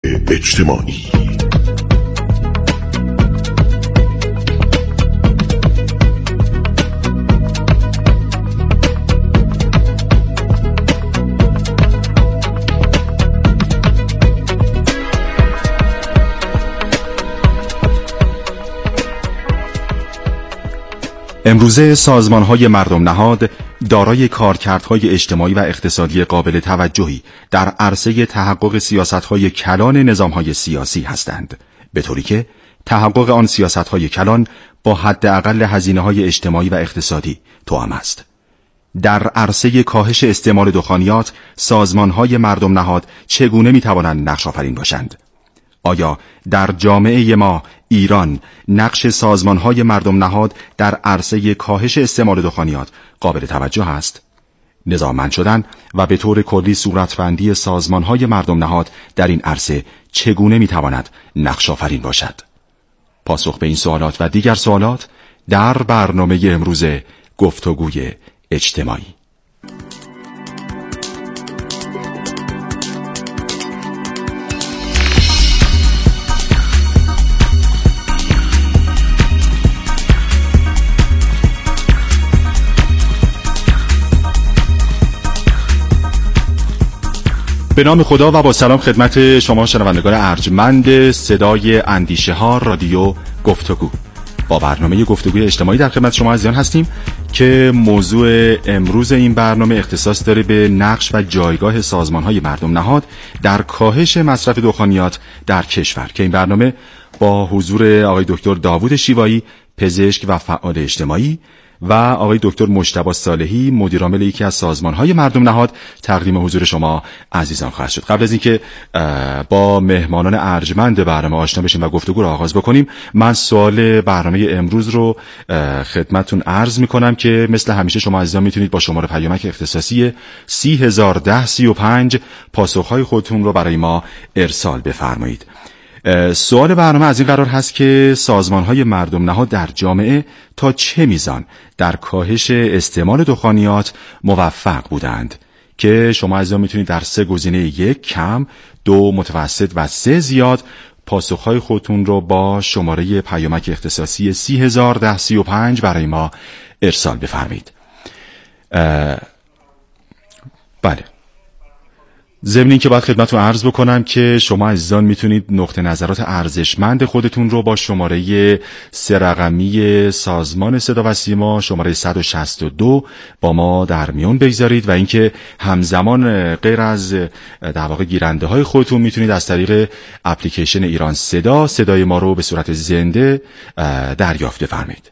اجتماعی. امروزه سازمان‌های مردم نهاد دارای کارکردهای اجتماعی و اقتصادی قابل توجهی در عرصه تحقق سیاست‌های کلان نظام‌های سیاسی هستند، به طوری که تحقق آن سیاست‌های کلان با حداقل هزینه‌های اجتماعی و اقتصادی توأم است. در عرصه کاهش استعمال دخانیات، سازمان‌های مردم نهاد چگونه می‌توانند نقش آفرین باشند؟ آیا در جامعه ما ایران نقش سازمان‌های مردم نهاد در عرصه کاهش استعمال دخانیات قابل توجه است؟ نظاممند شدن و به طور کلی صورتبندی سازمان‌های مردم نهاد در این عرصه چگونه می‌تواند نقش آفرین باشد؟ پاسخ به این سوالات و دیگر سوالات در برنامه امروز گفتگوی اجتماعی. به نام خدا و با سلام خدمت شما شنوندگان ارجمند صدای اندیشه ها رادیو گفتگو. با برنامه گفتگوی اجتماعی در خدمت شما عزیزان هستیم که موضوع امروز این برنامه اختصاص داره به نقش و جایگاه سازمان‌های مردم نهاد در کاهش مصرف دخانیات در کشور، که این برنامه با حضور آقای دکتر داوود شیوایی، پزشک و فعال اجتماعی، و آقای دکتر مجتبی صالحی، مدیر عامل یکی از سازمان‌های مردم نهاد، تقدیم حضور شما عزیزان خواهد شد. قبل از اینکه با مهمانان ارجمند برنامه آشنا بشیم و گفتگو را آغاز بکنیم، من سوال برنامه امروز رو خدمتتون عرض می‌کنم که مثل همیشه شما عزیزان میتونید با شماره پیامک اختصاصی 301035 پاسخ‌های خودتون رو برای ما ارسال بفرمایید. سوال برنامه از این قرار هست که سازمان‌های مردم نهاد در جامعه تا چه میزان در کاهش استعمال دخانیات موفق بودند، که شما عزیزان میتونید در 3 گزینه: 1 کم، 2 متوسط و 3 زیاد پاسخ‌های خودتون رو با شماره پیامک اختصاصی 301035 برای ما ارسال بفرمایید. بله، ضمن این که باید خدمتتون عرض بکنم که شما عزیزان میتونید نقطه نظرات ارزشمند خودتون رو با شماره 3 رقمی سازمان صدا و سیما، شماره 162 با ما در میون بگذارید، و اینکه همزمان غیر از در واقع گیرنده های خودتون میتونید از طریق اپلیکیشن ایران صدای ما رو به صورت زنده دریافت فرمایید.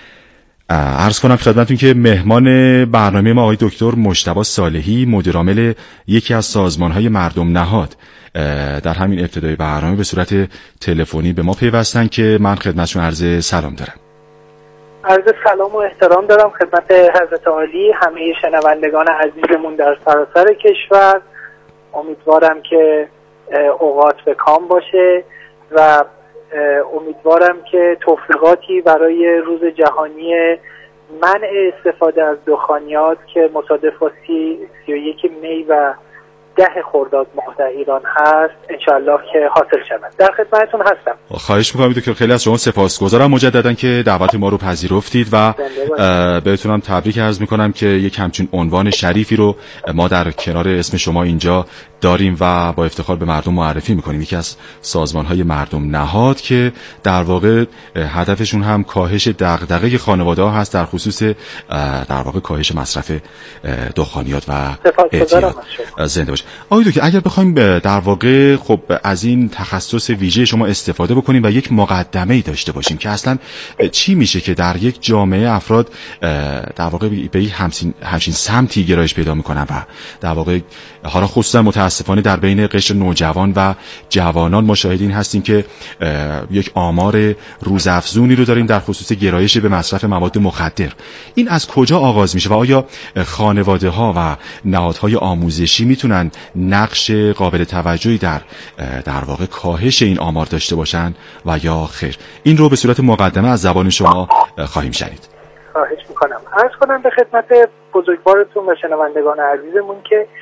عرض کنم خدمتتون که مهمان برنامه ما آقای دکتر مجتبی صالحی، مدیر عامل یکی از سازمان‌های مردم نهاد، در همین ابتدای برنامه به صورت تلفنی به ما پیوستن که من خدمتشون عرض سلام دارم. عرض سلام و احترام دارم خدمت حضرت عالی، همه شنوندگان عزیزمون در سراسر کشور. امیدوارم که اوقات به کام باشه و امیدوارم که توفیقاتی برای روز جهانی منع استفاده از دخانیات که مصادف با 31 می و 10 خرداد ماه در ایران هست انشاءالله که حاصل شود. در خدمتتون هستم. خواهش می‌کنم که خیلی از شما سپاسگزارم مجدداً که دعوت ما رو پذیرفتید و بهتونم تبریک عرض می‌کنم که یک همچین عنوان شریفی رو ما در کنار اسم شما اینجا داریم و با افتخار به مردم معرفی می‌کنیم. یکی از سازمان‌های مردم نهاد که در واقع هدفشون هم کاهش دغدغه خانواده‌ها هست در خصوص در واقع کاهش مصرف دخانیات و اعتیاد. زنده باشه. آقای دکتر، اگر بخوایم در واقع خب از این تخصص ویژه شما استفاده بکنیم و یک مقدمه‌ای داشته باشیم که اصلا چی میشه که در یک جامعه افراد در واقع به همچین سمتی گرایش پیدا میکنن و در واقع حالا خصوصا متاسفانه در بین قشر نوجوان و جوانان ما شاهدین هستیم که یک آمار روزافزونی رو داریم در خصوص گرایش به مصرف مواد مخدر. این از کجا آغاز میشه و آیا خانواده‌ها و نهادهای آموزشی میتونن نقش قابل توجهی در واقع کاهش این آمار داشته باشن و یا خیر؟ این رو به صورت مقدمه از زبان شما خواهیم شنید. خواهش میکنم. عرض کنم به خدمت بزرگوارتون و شنوندگان عزیزمون که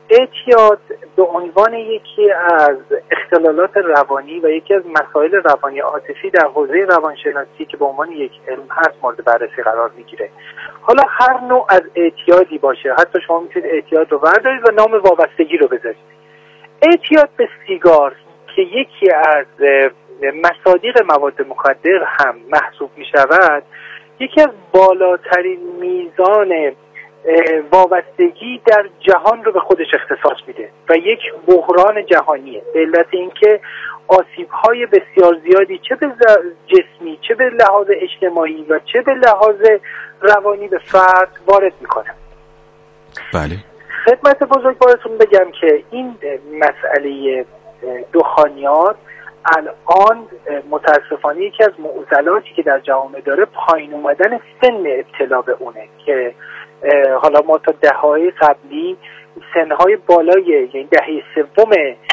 اعتیاد به عنوان یکی از اختلالات روانی و یکی از مسائل روانی عاطفی در حوزه روانشناسی که به عنوان یک علم هست مورد بررسی قرار میگیره. حالا هر نوع از اعتیادی باشه، حتی شما میتونید اعتیاد رو بردارید و نام وابستگی رو بذارید. اعتیاد به سیگار که یکی از مصادیق مواد مخدر هم محسوب میشود، یکی از بالاترین میزان وابستگی در جهان رو به خودش اختصاص میده و یک بحران جهانیه به علت اینکه آسیب‌های بسیار زیادی چه به جسمی، چه به لحاظ اجتماعی و چه به لحاظ روانی به فرد وارد میکنه. بله. خدمت بزرگوارتون بگم که این مسئله دخانیات الان متاسفانه یکی از معضلاتی که در جامعه داره پایین اومدن سن ابتلا به اونه که حالا ما تا دهه‌های قبلی سنهای بالای یعنی دهه سوم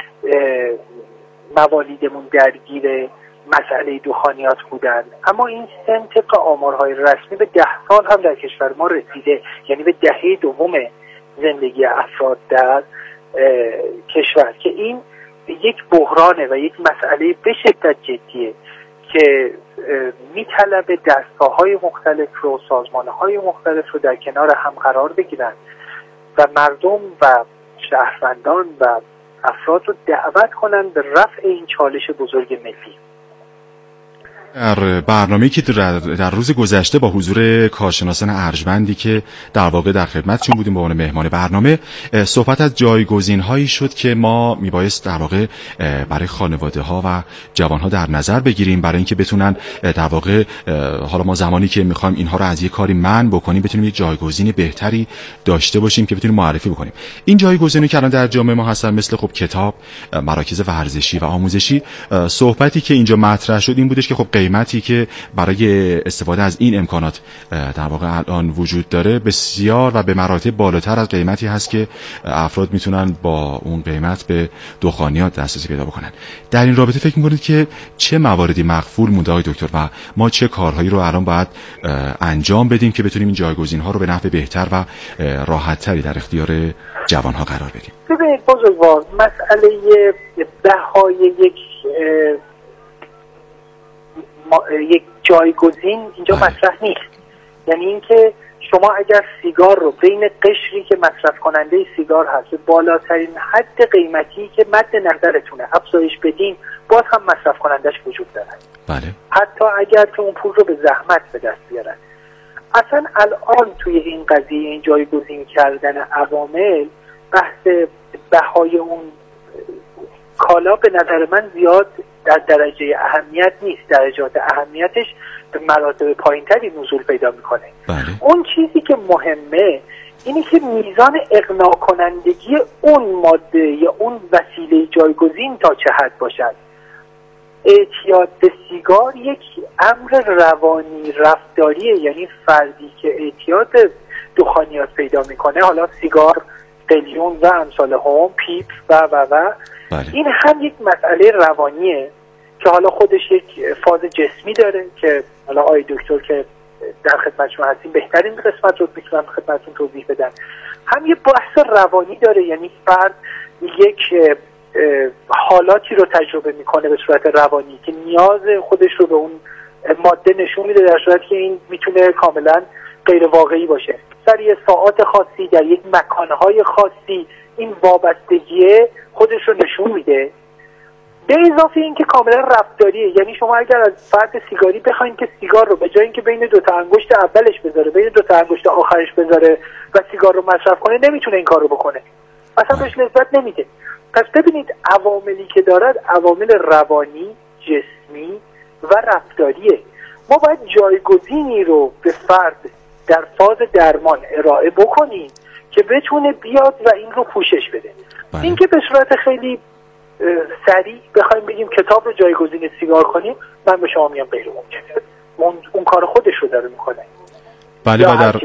موالیدمون درگیر مسئله دخانیات بودن، اما این سن طبق آمارهای رسمی به 10 سال هم در کشور ما رسیده، یعنی به دهه دوم زندگی افراد در کشور، که این یک بحرانه و یک مسئله به شدت جدیه که میطلبه دستگاه‌های مختلف رو، سازمان‌های مختلف رو در کنار هم قرار بگیرن و مردم و شهروندان و افراد رو دعوت کنن به رفع این چالش بزرگ ملی. در برنامه‌ای که در روز گذشته با حضور کارشناسان ارجمندی که در واقع در خدمتشون بودیم به عنوان مهمان برنامه، صحبت از جایگزین‌هایی شد که ما میبایست در واقع برای خانواده‌ها و جوان‌ها در نظر بگیریم برای اینکه بتونن در واقع حالا ما زمانی که می‌خوایم اینها رو از یک کاری منع بکنیم بتونیم یک جایگزین بهتری داشته باشیم که بتونیم معرفی بکنیم. این جایگزینی که الان در جامعه ما هستن مثل خب کتاب، مراکز ورزشی و آموزشی، صحبتی که اینجا مطرح شد این بودش که خب قیمتی که برای استفاده از این امکانات در واقع الان وجود داره بسیار و به مراتب بالاتر از قیمتی هست که افراد میتونن با اون قیمت به دخانیات دسترسی پیدا بکنن. در این رابطه فکر میکنید که چه مواردی مغفول مونده آقای دکتر و ما چه کارهایی رو الان باید انجام بدیم که بتونیم این جایگزین‌ها رو به نحو بهتر و راحت‌تری در اختیار جوان‌ها قرار بدیم؟ ببینید بزرگوار، مسئله بهای یک جایگزین اینجا مطرح نیست. یعنی اینکه شما اگر سیگار رو بین قشری که مصرف کننده سیگار هست بالاترین حد قیمتی که مد نظرتونه افزایش بدین، باز هم مصرف کنندش وجود داره. بله. حتی اگر که اون پول رو به زحمت به دست بیارن. اصلا الان توی این قضیه این جایگزین کردن عوامل، بحث بهای اون کالا به نظر من زیاد در درجه اهمیت نیست. درجات اهمیتش به مراتب پایین‌تری نزول پیدا میکنه. بله. اون چیزی که مهمه اینه که میزان اقناع کنندگی اون ماده یا اون وسیله جایگزین تا چه حد باشد. اعتیاد به سیگار یک امر روانی رفتاریه، یعنی فردی که اعتیاد دخانیات پیدا میکنه، حالا سیگار، قلیون و امثال هم، پیپ و بله. این هم یک مسئله روانیه که حالا خودش یک فاز جسمی داره که حالا آقای دکتر که در خدمت شما هستیم بهترین قسمت رو میتونم خدمتتون توضیح بدن. هم یه بحث روانی داره، یعنی فرد یک حالاتی رو تجربه میکنه به صورت روانی که نیاز خودش رو به اون ماده نشون میده، در صورتی که این میتونه کاملا غیر واقعی باشه. در یک ساعات خاصی در یک مکانهای خاصی این وابستگی خودش رو نشون میده. به اضافه این که کاملا رفتاریه، یعنی شما اگر از فرد سیگاری بخواید که سیگار رو به جای اینکه بین دو تا انگشت اولش بذاره بین دو تا انگشت آخرش بذاره و سیگار رو مصرف کنه، نمیتونه این کار رو بکنه، اصلا بهش لذت نمیده. پس ببینید عواملی که دارد عوامل روانی، جسمی و رفتاریه. ما باید جایگزینی رو به فرد در فاز درمان ارائه بکنیم که بتونه بیاد و این رو پوشش بده. این که به صورت خیلی سریع بخوایم بگیم کتاب رو جایگزین سیگار کنیم، من به شما میگم غیر ممکنه. اون کار خودش رو داره میکنه. بله. و در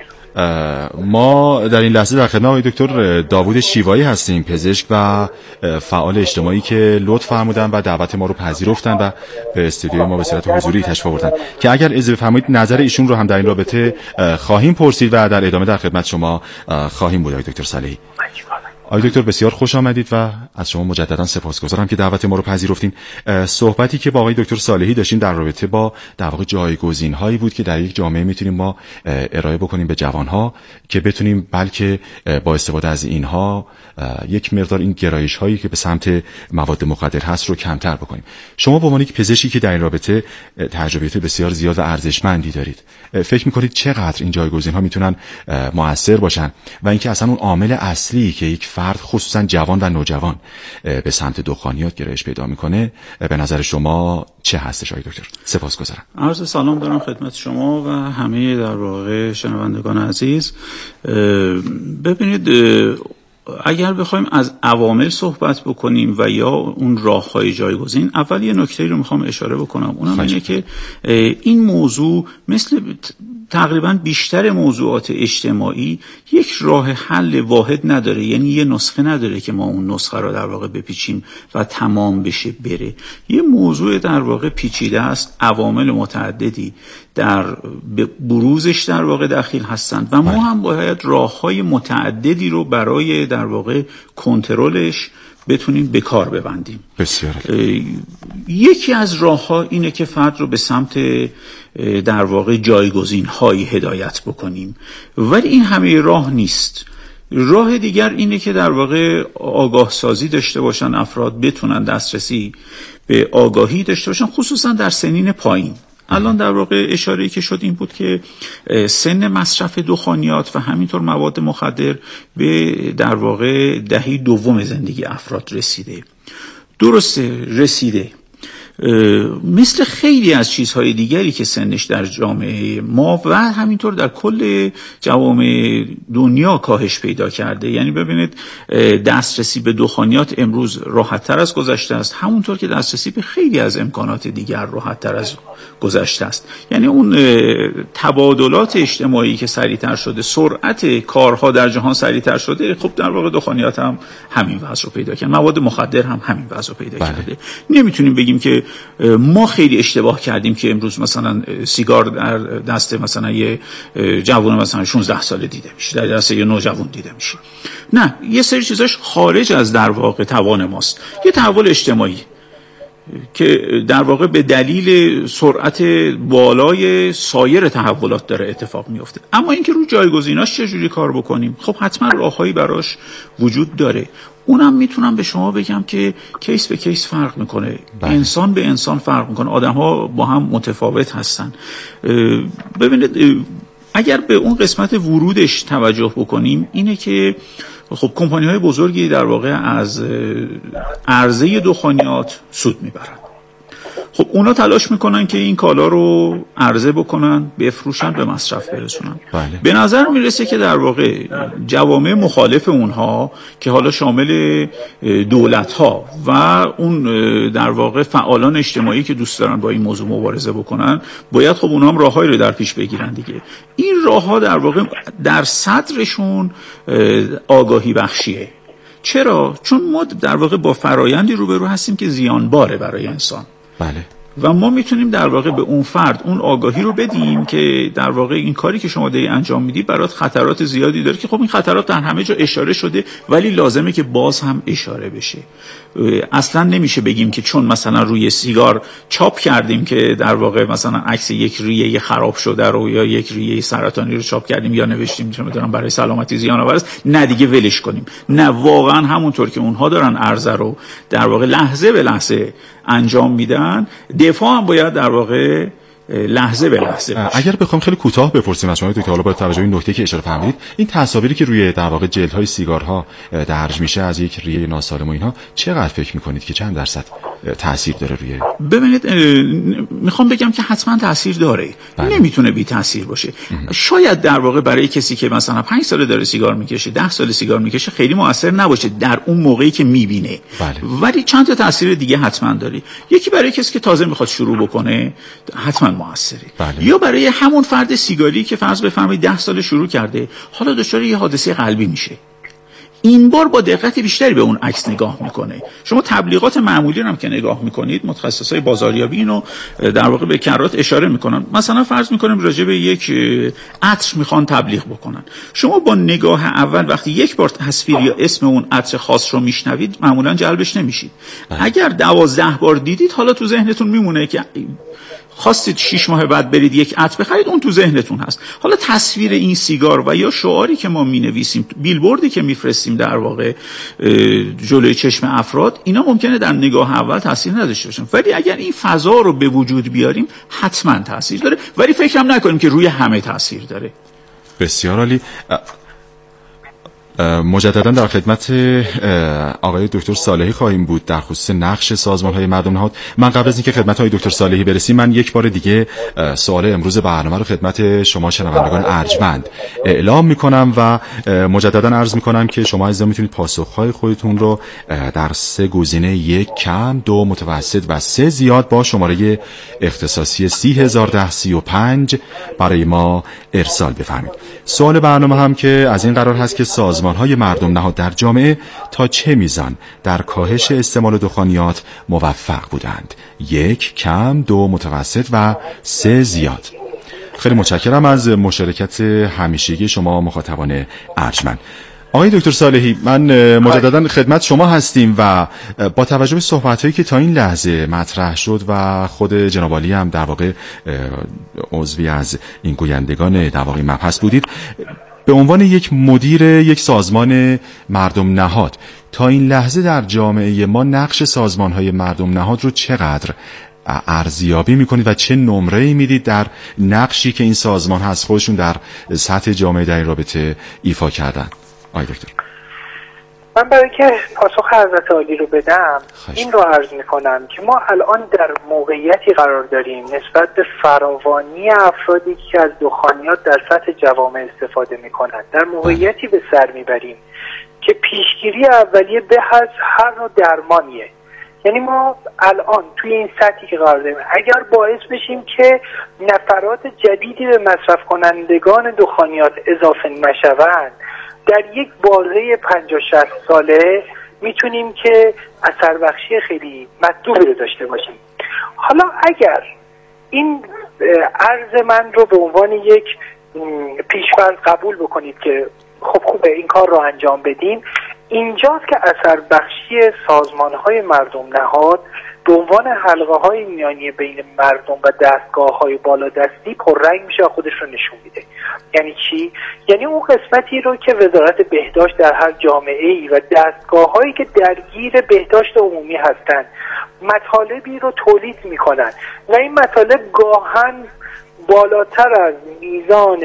ما در این لحظه در خدمت آقای دکتر داوود شیوایی هستیم، پزشک و فعال اجتماعی که لطف فرمودن و دعوت ما رو پذیرفتن و به استودیوی ما به صورت حضوری تشریف آوردن که اگر اجازه بفرمایید نظر ایشون رو هم در این رابطه خواهیم پرسید و در ادامه در خدمت شما خواهیم بود. آقای دکتر صالحی، آقای دکتر بسیار خوش آمدید و از شما مجددا سپاسگزارم که دعوت ما رو پذیرفتین. صحبتی که با آقای دکتر صالحی داشتیم در رابطه با در واقع جایگزین‌هایی بود که در یک جامعه میتونیم ما ارائه بکنیم به جوان‌ها که بتونیم بلکه با استفاده از اینها یک مقدار این گرایش‌هایی که به سمت مواد مخدر هست رو کمتر بکنیم. شما به عنوان یک پزشکی که در این رابطه تجربیات بسیار زیاد و ارزشمندی دارید، فکر می‌کنید چقدر این جایگزین‌ها میتونن مؤثر باشن و اینکه اصلا اون عامل اصلی که یک فرد خصوصا جوان و نوجوان به سمت دخانیات گرایش پیدا میکنه به نظر شما چه هستش آقای دکتر؟ سپاسگزارم. عرض سلام دارم خدمت شما و همه در واقع شنوندگان عزیز. ببینید، اگر بخوایم از عوامل صحبت بکنیم و یا اون راه‌های جایگزین، اول یه نکته‌ای رو میخوام اشاره بکنم، اونم اینه که این موضوع مثل تقریبا بیشتر موضوعات اجتماعی یک راه حل واحد نداره، یعنی یه نسخه نداره که ما اون نسخه رو در واقع بپیچیم و تمام بشه بره. یه موضوع در واقع پیچیده است، عوامل متعددی در بروزش در واقع دخیل هستند و ما هم باید راه‌های متعددی رو برای در واقع کنترلش بتونیم به کار ببندیم. بسیار. یکی از راه‌ها اینه که فرد رو به سمت در واقع جایگزین‌هایی هدایت بکنیم، ولی این همه راه نیست. راه دیگر اینه که در واقع آگاه سازی داشته باشن، افراد بتونن دسترسی به آگاهی داشته باشن، خصوصا در سنین پایین. الان در واقع اشاره‌ای که شد این بود که سن مصرف دخانیات و همینطور مواد مخدر به در واقع دهه دوم زندگی افراد رسیده. درسته، رسیده. مثل خیلی از چیزهای دیگری که سنش در جامعه ما و همینطور در کل جوامع دنیا کاهش پیدا کرده. یعنی ببینید، دسترسی به دخانیات امروز راحت‌تر از گذشته است، همونطور که دسترسی به خیلی از امکانات دیگر راحت‌تر از گذشته است. یعنی اون تبادلات اجتماعی که سریع‌تر شده، سرعت کارها در جهان سریع‌تر شده، خب در واقع دخانیات هم همین وضع رو پیدا کرده، مواد مخدر هم همین وضع رو پیدا کرده. نمیتونیم بگیم که ما خیلی اشتباه کردیم که امروز مثلا سیگار در دست مثلا یه جوان مثلا 16 ساله دیده میشه، در دست یه نوجوان دیده میشه. نه، یه سری چیزاش خارج از در واقع توان ماست. یه تحول اجتماعی که در واقع به دلیل سرعت بالای سایر تحولات داره اتفاق میفته. اما اینکه رو جایگزیناش چجوری کار بکنیم، خب حتما راههایی براش وجود داره. اونم میتونم به شما بگم که کیس به کیس فرق میکنه، انسان به انسان فرق میکنه، آدم ها با هم متفاوت هستن. ببینید، اگر به اون قسمت ورودش توجه بکنیم، اینه که خب کمپانی های بزرگی در واقع از عرضه دخانیات سود میبرن. خب اونا تلاش میکنن که این کالا رو عرضه بکنن، بفروشن، به مصرف برسونن. به نظر میرسه که در واقع جوامع مخالف اونها که حالا شامل دولت ها و اون در واقع فعالان اجتماعی که دوست دارن با این موضوع مبارزه بکنن، باید خب اونها هم راههایی رو در پیش بگیرن دیگه. این راهها در واقع در صدرشون آگاهی بخشیه. چرا؟ چون ما در واقع با فرایندی روبرو هستیم که زیانباره برای انسان. بله. و ما میتونیم در واقع به اون فرد اون آگاهی رو بدیم که در واقع این کاری که شما داری انجام میدی برات خطرات زیادی داره، که خب این خطرات در همه جا اشاره شده، ولی لازمه که باز هم اشاره بشه. اصلا نمیشه بگیم که چون مثلا روی سیگار چاپ کردیم که در واقع مثلا عکس یک ریه خراب شده رو یا یک ریه سرطانی رو چاپ کردیم یا نوشتیم چون میدونم برای سلامتی زیان آور است، نه دیگه ولش کنیم. نه، واقعا همونطور که اونها دارن عرضه رو در واقع لحظه به لحظه انجام میدن، دفاع هم باید در واقع لحظه به لحظه باشه. اگر بخوام خیلی کوتاه بپرسیم از شما که حالا با توجه به این نکته که اشاره فرمودید، این تصاویری که روی در واقع جلدهای سیگارها درج میشه از یک ریه ناسالم و اینها، چقدر فکر میکنید که چند درصد تاثیر داره روی؟ ببینید، میخوام بگم که حتما تاثیر داره. نمیتونه بی تاثیر باشه. شاید در واقع برای کسی که مثلا 5 سال داره سیگار میکشه، 10 سال سیگار میکشه، خیلی موثر نباشه در اون موقعی که میبینه. ولی چند تا تاثیر دیگه حتما داره. یکی برای کسی که تازه میخواد شروع بکنه حتما موثره. یا برای همون فرد سیگاری که فرض بفرمایید 10 سال شروع کرده، حالا دچار یه حادثه قلبی میشه. این بار با دقت بیشتری به اون عکس نگاه میکنه. شما تبلیغات معمولی رو هم که نگاه میکنید، متخصصای بازاریابی اینو در واقع به کرات اشاره میکنن. مثلا فرض میکنیم راجع به یک عطر میخوان تبلیغ بکنن، شما با نگاه اول وقتی یک بار تصویر یا اسم اون عطر خاص رو میشنوید معمولا جلبش نمیشید. اگر 12 بار دیدید حالا تو ذهنتون میمونه که خواستید 6 ماه بعد برید یک عطر بخرید، اون تو ذهنتون هست. حالا تصویر این سیگار و یا شعاری که ما مینویسیم، بیلبوردی که میفرستیم در واقع جلوی چشم افراد، اینا ممکنه در نگاه اول تاثیر نداشته باشن، ولی اگر این فضا رو به وجود بیاریم حتما تاثیر داره، ولی فکرم نکنیم که روی همه تاثیر داره. بسیار عالی. مجددا در خدمت آقای دکتر صالحی خواهیم بود در خصوص نقش سازمان‌های مردم نهاد. من قبل از اینکه خدمت آقای دکتر صالحی برسیم، من یک بار دیگه سوال امروز برنامه رو خدمت شما شنوندگان ارجمند اعلام می‌کنم و مجددا عرض می‌کنم که شما عزیزان میتونید پاسخ‌های خودتون رو در 3 گزینه 1 کم، 2 متوسط و 3 زیاد با شماره اختصاصی 301035 برای ما ارسال بفرمایید. سوال برنامه هم که از این قرار هست که سازمان‌های مردم نهاد در جامعه تا چه میزان در کاهش استعمال دخانیات موفق بودند؟ 1 کم، 2 متوسط و 3 زیاد. خیلی متشکرم از مشارکت همیشگی شما مخاطبان ارجمند. آقای دکتر صالحی، من مجددا خدمت شما هستیم و با توجه به صحبت‌هایی که تا این لحظه مطرح شد و خود جناب عالی هم در واقع عضوی از این گویندگان در واقع مبحث بودید، به عنوان یک مدیر یک سازمان مردم نهاد تا این لحظه در جامعه ما نقش سازمان‌های مردم نهاد رو چقدر ارزیابی میکنید و چه نمره‌ای میدید در نقشی که این سازمان هست خودشون در سطح جامعه در این رابطه ایفا کردن؟ آقای دکتر، من برای که پاسخ حضرت عالی رو بدم این رو عرض میکنم که ما الان در موقعیتی قرار داریم نسبت به فراوانی افرادی که از دخانیات در سطح جوامع استفاده میکنند، در موقعیتی به سر میبریم که پیشگیری اولیه به هر نوع درمانیه. یعنی ما الان توی این سطحی که قرار داریم اگر باعث بشیم که نفرات جدیدی به مصرف کنندگان دخانیات اضافه نشوند، در یک بازه 50-60 ساله میتونیم که اثر بخشی خیلی مطلوبی رو داشته باشیم. حالا اگر این عرض من رو به عنوان یک پیش‌فرض قبول بکنید که خب خوبه این کار رو انجام بدیم، اینجاست که اثر بخشی سازمان‌های مردم نهاد به عنوان حلقه‌های میانی بین مردم و دستگاه‌های بالادستی پررنگ میشه و خودش رو نشون میده. یعنی چی؟ یعنی اون قسمتی رو که وزارت بهداشت در هر جامعه‌ای و دستگاه‌هایی که درگیر بهداشت عمومی هستند مطالبی رو تولید میکنن و این مطالب گاهن بالاتر از میزان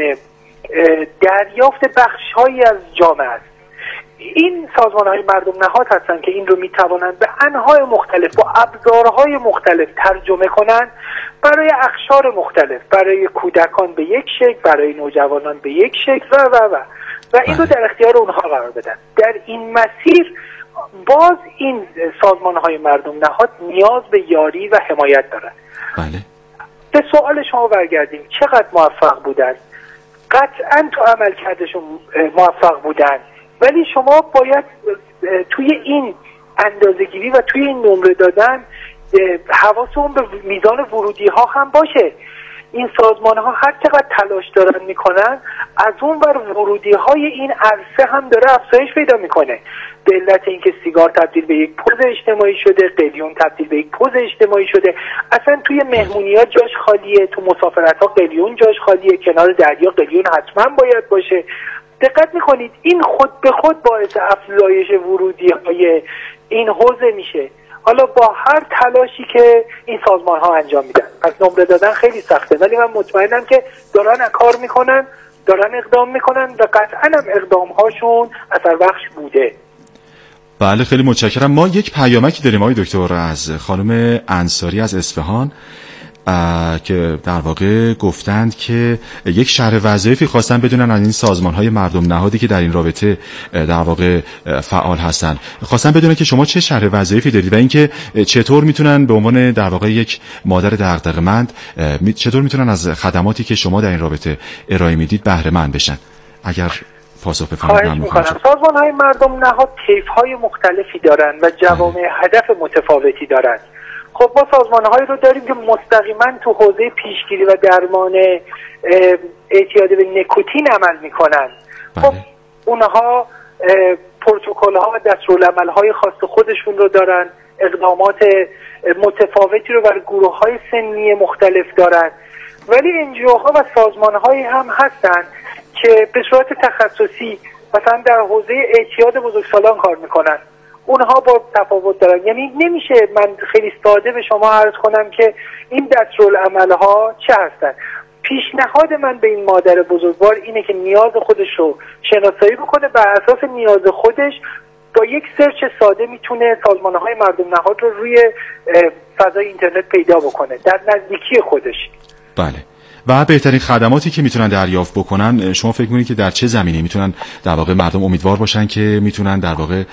دریافت بخش‌هایی از جامعه است. این سازمان‌های مردم نهاد هستند که این رو می‌توانند به انواع مختلف با ابزارهای مختلف ترجمه کنند برای اقشار مختلف، برای کودکان به یک شکل، برای نوجوانان به یک شکل و این رو در اختیار اونها قرار بدن. در این مسیر باز این سازمان‌های مردم نهاد نیاز به یاری و حمایت دارند. بله. به سوال شما برگردیم، چقدر موفق بودند؟ قطعاً تو عملکردشون موفق بودند، ولی شما باید توی این اندازه‌گیری و توی این نمره دادن حواسمون به میزان ورودی ها هم باشه. این سازمان ها هر چقدر تلاش دارن میکنن، از اون بر ورودی های این عرصه هم داره افزایش پیدا میکنه. به علت اینکه سیگار تبدیل به یک پوز اجتماعی شده، قلیون تبدیل به یک پوز اجتماعی شده، اصلا توی مهمونی ها جاش خالیه، تو مسافرت ها قلیون جاش خالیه، کنار دریا قلیون حتما باید باشه. دقت میکنید این خود به خود باعث افزایش ورودی های این حوزه میشه. حالا با هر تلاشی که این سازمان ها انجام میدن، پس نمره دادن خیلی سخته، ولی من مطمئنم که دارن کار میکنن، دارن اقدام میکنن و قطعا هم اقدام هاشون اثر بخش بوده. بله، خیلی متشکرم. ما یک پیامکی داریم آقای دکتر از خانم انصاری از اصفهان که در واقع گفتند که یک شرح وظایفی خواستن بدونن از این سازمان‌های مردم نهادی که در این رابطه در واقع فعال هستند. خواستن بدونن که شما چه شرح وظایفی دارید و اینکه چطور میتونن به عنوان در واقع یک مادر دغدغه‌مند چطور میتونن از خدماتی که شما در این رابطه ارائه میدید بهره مند بشن. اگر پاسخ بفرمایید. سازمان‌های مردم نهاد طیف‌های مختلفی دارن و جوامع هدف متفاوتی دارن. خب ما سازمان‌هایی رو داریم که مستقیما تو حوزه پیشگیری و درمان اعتیاد به نیکوتین عمل میکنن. خب اونها پروتکل‌ها و دستورالعمل‌های خاص خودشون رو دارن، اقدامات متفاوتی رو برای گروه‌های سنی مختلف دارن، ولی انجیوها و سازمان‌هایی هم هستن که به صورت تخصصی مثلا در حوزه اعتیاد بزرگسالان کار میکنن. اونها با تفاوت دارن، یعنی نمیشه من خیلی ساده به شما عرض کنم که این دستورالعمل‌ها چه هستن. پیشنهاد من به این مادر بزرگوار اینه که نیاز خودش رو شناسایی بکنه، بر اساس نیاز خودش با یک سرچ ساده میتونه سازمان‌های مردم نهاد رو روی فضای اینترنت پیدا بکنه در نزدیکی خودش. بله. و بهترین خدماتی که میتونن دریافت بکنن، شما فکر می‌کنید که در چه زمینه‌ای میتونن در واقع مردم امیدوار باشن که میتونن در واقع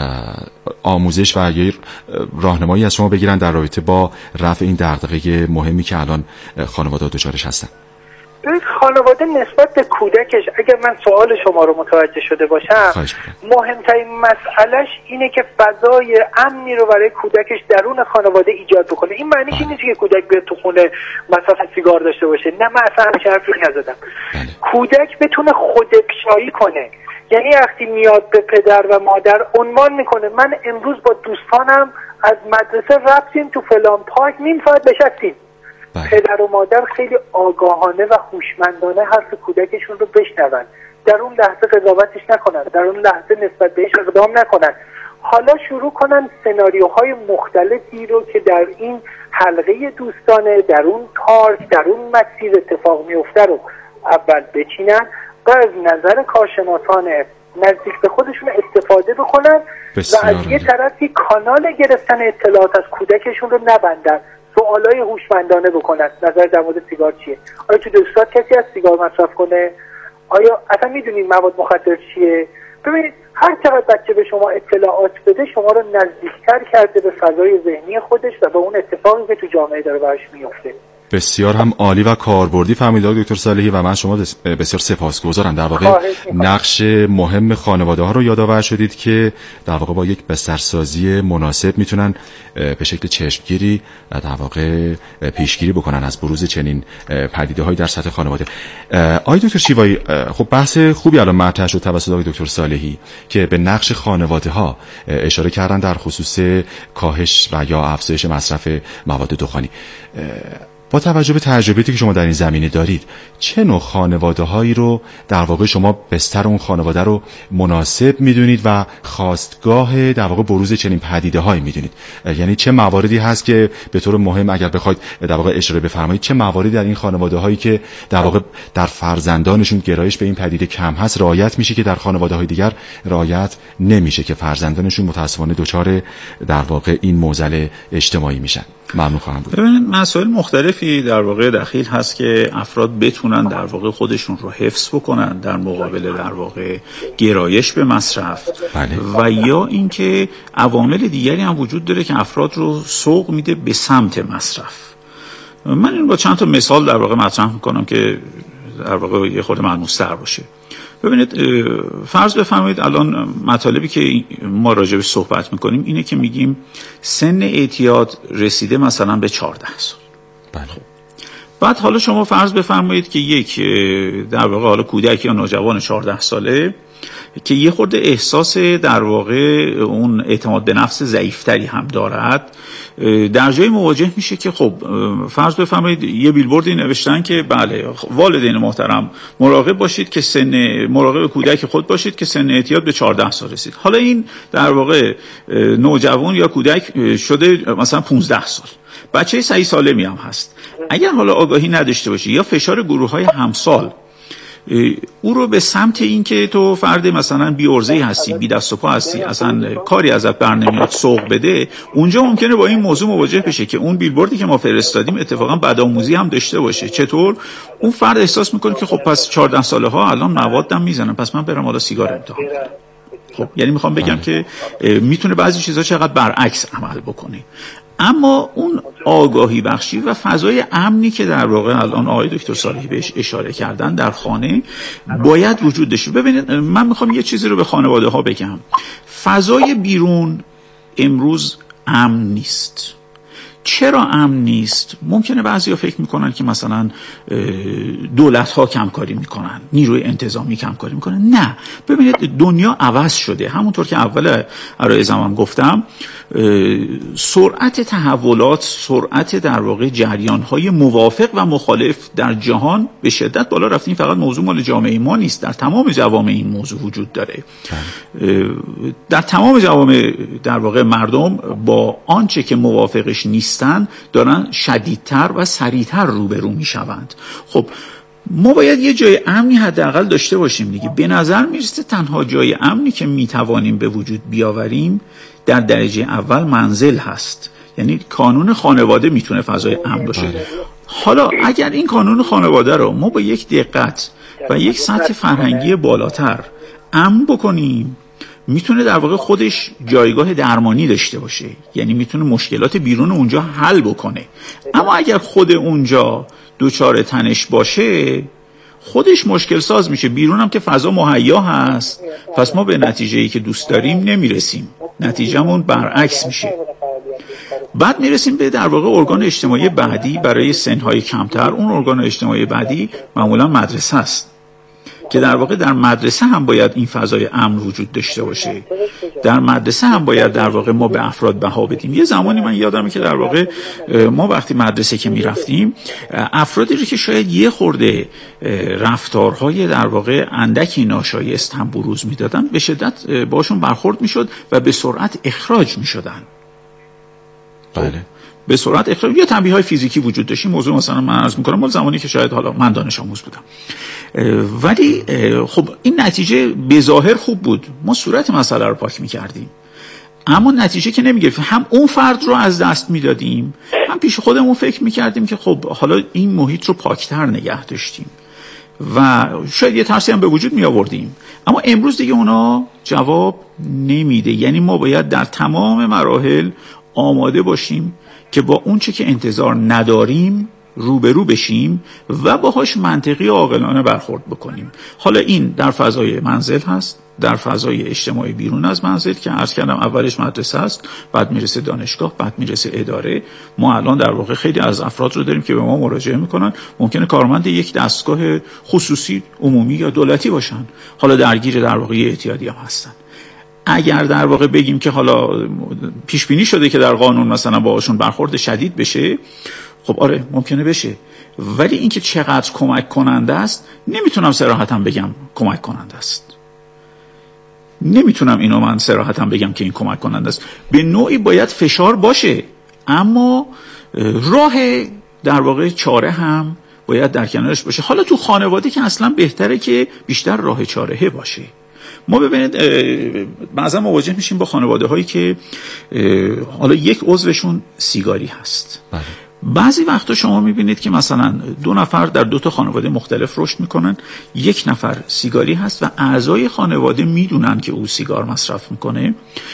آموزش و یا راهنمایی از شما بگیرن در رابطه با رفع این دغدغه مهمی که الان خانواده دچارش هستن؟ خانواده نسبت به کودکش، اگر من سوال شما رو متوجه شده باشم، مهمترین مسئلهش اینه که فضای امنی رو برای کودکش درون خانواده ایجاد بکنه. این معنی که نیست که کودک بیاد تو خونه مثلا سیگار داشته باشه، نه، من اصلا همچین حرفی نزدم. کودک بتونه خودافشایی کنه، یعنی وقتی میاد به پدر و مادر عنوان میکنه من امروز با دوستانم از مدرسه رفتیم تو فلان پارک نیم ساعت نشستیم، پدر و مادر خیلی آگاهانه و هوشمندانه حرف کودکشون رو بشنون، در اون لحظه قضاوتش نکنن، در اون لحظه نسبت بهش اقدام نکنن، حالا شروع کنن سناریوهای مختلفی رو که در این حلقه دوستانه، در اون پارک، در اون مسیر اتفاق میفته رو اول بچینن و از نظر کارشناسان نزدیک به خودشون استفاده بکنن و از یه طرفی کانال گرفتن اطلاعات از کودکشون رو نبندن، سوالای هوشمندانه بکنن. نظر در مورد سیگار چیه؟ آیا تو دوستات کسی از سیگار مصرف کنه؟ آیا اصلا میدونید مواد مخدر چیه؟ ببینید هر چقدر بچه به شما اطلاعات بده شما رو نزدیکتر کرده به فضای ذهنی خودش و به اون اتفاقی که تو جامعه داره براش میفته. بسیار هم عالی و کاربردی فرمودید دکتر صالحی و من شما بسیار سپاسگزارم. در واقع نقش مهم خانواده ها رو یادآور شدید که در واقع با یک بسترسازی مناسب میتونن به شکل چشمگیری در واقع پیشگیری بکنن از بروز چنین پدیده هایی در سطح خانواده. آقای دکتر شیوایی، خب بحث خوبی الان مطرح شد توسط آقای دکتر صالحی که به نقش خانواده ها اشاره کردن در خصوص کاهش و یا افزایش مصرف مواد دخانی. با توجه به تجربیاتی که شما در این زمینه دارید، چه نوع خانواده‌هایی رو در واقع شما بستر اون خانواده رو مناسب میدونید و خواستگاه در واقع بروز چنین پدیده‌هایی میدونید؟ یعنی چه مواردی هست که به طور مهم اگر بخواید در واقع اشاره بفرمایید، چه مواردی در این خانواده‌هایی که در واقع در فرزندانشون گرایش به این پدیده کم هست رعایت میشه که در خانواده‌های دیگر رعایت نمیشه که فرزندانشون متأسفانه دچار در واقع این معضل اجتماعی میشن؟ ممنون خواهم بود. ببینید مسائل مختلفی در واقع دخیل هست که افراد بتونن در واقع خودشون رو حفظ بکنن در مقابل در واقع گرایش به مصرف. و یا اینکه عوامل دیگری هم وجود داره که افراد رو سوق میده به سمت مصرف. من این با چند تا مثال در واقع مطرح میکنم که در واقع یه خورده ملموس‌تر باشه. ببینید فرض بفرمایید الان مطالبی که ما راجع بهش صحبت میکنیم اینه که میگیم سن اعتیاد رسیده مثلا به 14 سال. بله. بعد حالا شما فرض بفرمایید که یک در واقع حالا کودک یا نوجوان 14 ساله که یه خورده احساس در واقع اون اعتماد به نفس ضعیفتری هم دارد، در جای مواجه میشه که خب فرض بفرمایید یه بیلبوردی نوشتن که بله والدین محترم مراقب باشید که مراقب کودک خود باشید که سن اعتیاد به 14 سال رسید. حالا این در واقع نوجوان یا کودک شده مثلا 15 سال، بچه صحیح سالمی هم هست. اگر حالا آگاهی نداشته باشه یا فشار گروه‌های همسال او رو به سمت این که تو فرد مثلا بی عرضه‌ای هستی، بی دست و پا هستی، اصلا کاری ازت بر نمیاد سوق بده، اونجا ممکنه با این موضوع مواجه بشه که اون بیلبوردی که ما فرستادیم اتفاقا بدآموزی هم داشته باشه. چطور؟ اون فرد احساس میکنه که خب پس 14 ساله ها الان موادم میزنن، پس من برم حالا سیگار امتحان کنم. خب یعنی میخوام بگم که میتونه بعضی چیزا چقدر برعکس عمل بکنه. اما اون آگاهی بخشی و فضای امنی که در واقع الان آقای دکتر صالحی بهش اشاره کردن در خانه باید وجود داشته. ببینید من میخوام یه چیزی رو به خانواده ها بگم. فضای بیرون امروز امن نیست. چرا امن نیست؟ ممکنه بعضیا فکر میکنن که مثلا دولت ها کمکاری میکنن، نیروی انتظامی کمکاری میکنن. نه، ببینید دنیا عوض شده. همونطور که اول عرایزم گفتم، سرعت تحولات، سرعت در واقع جریان های موافق و مخالف در جهان به شدت بالا رفته. این فقط موضوع مال جامعه ما نیست، در تمام جوامع این موضوع وجود داره. در تمام جوامع در واقع مردم با آنچه که موافقش نیستن دارن شدیدتر و سریعتر روبرو میشوند. خب ما باید یه جای امنی حداقل داشته باشیم دیگه. به نظر میرسه تنها جای امنی که میتوانیم به وجود بیاوریم در درجه اول منزل هست. یعنی کانون خانواده میتونه فضای امن باشه. حالا اگر این کانون خانواده رو ما با یک دقت و یک سطح فرهنگی بالاتر امن بکنیم، میتونه در واقع خودش جایگاه درمانی داشته باشه. یعنی میتونه مشکلات بیرون اونجا حل بکنه. اما اگر خود اونجا دوچار تنش باشه، خودش مشکل ساز میشه. بیرون هم که فضا مهیا هست، پس ما به نتیجه‌ای که دوست داریم نمیرسیم. نتیجهمون برعکس میشه. بعد میرسیم به در واقع ارگان اجتماعی بعدی برای سنهای کمتر. اون ارگان اجتماعی بعدی معمولا مدرسه است که در واقع در مدرسه هم باید این فضای امن وجود داشته باشه. در مدرسه هم باید در واقع ما به افراد بها بدیم. یه زمانی من یادمه که در واقع ما وقتی مدرسه که میرفتیم، افرادی رو که شاید یه خورده رفتارهای در واقع اندکی ناشایست هم بروز میدادن، به شدت باشون برخورد میشد و به سرعت اخراج میشدن. بله، به سرعت اخراج. یا تنبیه‌های فیزیکی وجود داشت. موضوع مثلا من عرض می‌کنم مال زمانی که شاید حالا من دانش آموز بودم. ولی خب این نتیجه به ظاهر خوب بود. ما صورت مسئله رو پاک می‌کردیم. اما نتیجه که نمی‌گرفتیم. هم اون فرد رو از دست می‌دادیم، هم پیش خودمون فکر می‌کردیم که خب حالا این محیط رو پاک‌تر نگه داشتیم و شاید یه ترسی هم به وجود می‌آوردیم. اما امروز دیگه اونا جواب نمیده. یعنی ما باید در تمام مراحل آماده باشیم که با اون چه که انتظار نداریم روبرو بشیم و باهاش منطقی و عاقلانه برخورد بکنیم. حالا این در فضای منزل هست، در فضای اجتماعی بیرون از منزل که عرض کردم اولش مدرسه است، بعد میرسه دانشگاه، بعد میرسه اداره. ما الان در واقع خیلی از افراد رو داریم که به ما مراجعه میکنن، ممکنه کارمند یک دستگاه خصوصی، عمومی یا دولتی باشن، حالا درگیر در واقع اعتیادی هم هستن. اگر در واقع بگیم که حالا پیش بینی شده که در قانون مثلا باهاشون برخورد شدید بشه، خب آره ممکنه بشه. ولی اینکه چقدر کمک کننده است، نمیتونم صراحتاً بگم کمک کننده است. نمیتونم اینو من صراحتاً بگم که این کمک کننده است. به نوعی باید فشار باشه، اما راه در واقع چاره هم باید در کنارش باشه. حالا تو خانواده که اصلا بهتره که بیشتر راه چاره‌ای باشه. ما ببینید بعضا مواجه میشیم با خانواده هایی که حالا یک عضوشون سیگاری هست. بله. بعضی وقتا شما میبینید که مثلا 2 نفر در 2 تا خانواده مختلف رشد میکنن، یک نفر سیگاری هست و اعضای خانواده میدونن که او سیگار مصرف میکنه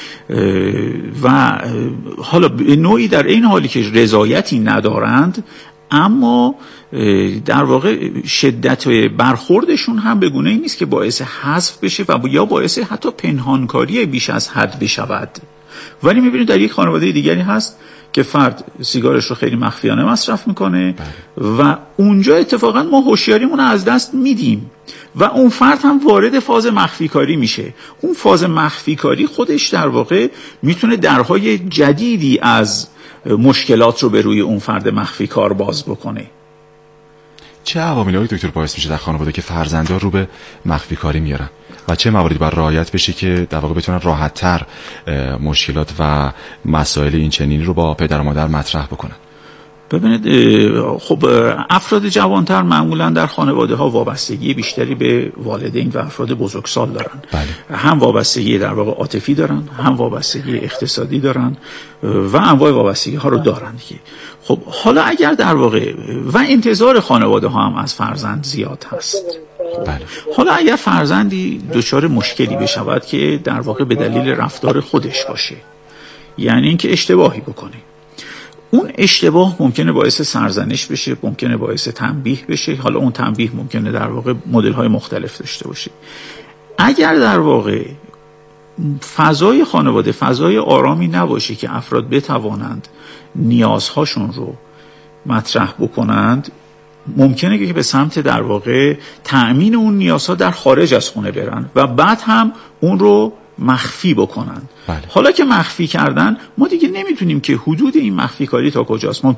و حالا به نوعی در این حالی که رضایتی ندارند، اما در واقع شدت برخوردشون هم به گونه‌ای نیست که باعث حذف بشه و یا باعث حتی پنهانکاری بیش از حد بشود. ولی میبینید در یک خانواده دیگری هست که فرد سیگارش رو خیلی مخفیانه مصرف میکنه و اونجا اتفاقا ما هوشیاریمون رو از دست میدیم و اون فرد هم وارد فاز مخفی کاری میشه. اون فاز مخفی کاری خودش در واقع میتونه درهای جدیدی از مشکلات رو به روی اون فرد مخفی کار باز بکنه. چه عواملی دکتر باعث میشه در خانواده که فرزندان رو به مخفی کاری میارن و چه مواردی باید رعایت بشه که در واقع بتونن راحت‌تر مشکلات و مسائل این چنینی رو با پدر و مادر مطرح بکنن؟ ببینید خب افراد جوانتر معمولا در خانواده ها وابستگی بیشتری به والدین و افراد بزرگسال دارن. بله. هم وابستگی در واقع عاطفی دارن، هم وابستگی اقتصادی دارن و انواع وابستگی ها رو دارن دیگه. خب حالا اگر در واقع و انتظار خانواده ها هم از فرزند زیاد هست. بله. حالا اگر فرزندی دچار مشکلی بشود که در واقع به دلیل رفتار خودش باشه، یعنی اینکه اشتباهی بکنه، اون اشتباه ممکنه باعث سرزنش بشه، ممکنه باعث تنبیه بشه. حالا اون تنبیه ممکنه در واقع مدل‌های مختلف داشته باشه. اگر در واقع فضای خانواده فضای آرامی نباشه که افراد بتوانند نیازهاشون رو مطرح بکنند، ممکنه که به سمت در واقع تأمین اون نیازها در خارج از خونه برن و بعد هم اون رو مخفی بکنن. بله. حالا که مخفی کردن، ما دیگه نمیتونیم که حدود این مخفی کاری تا کجاست.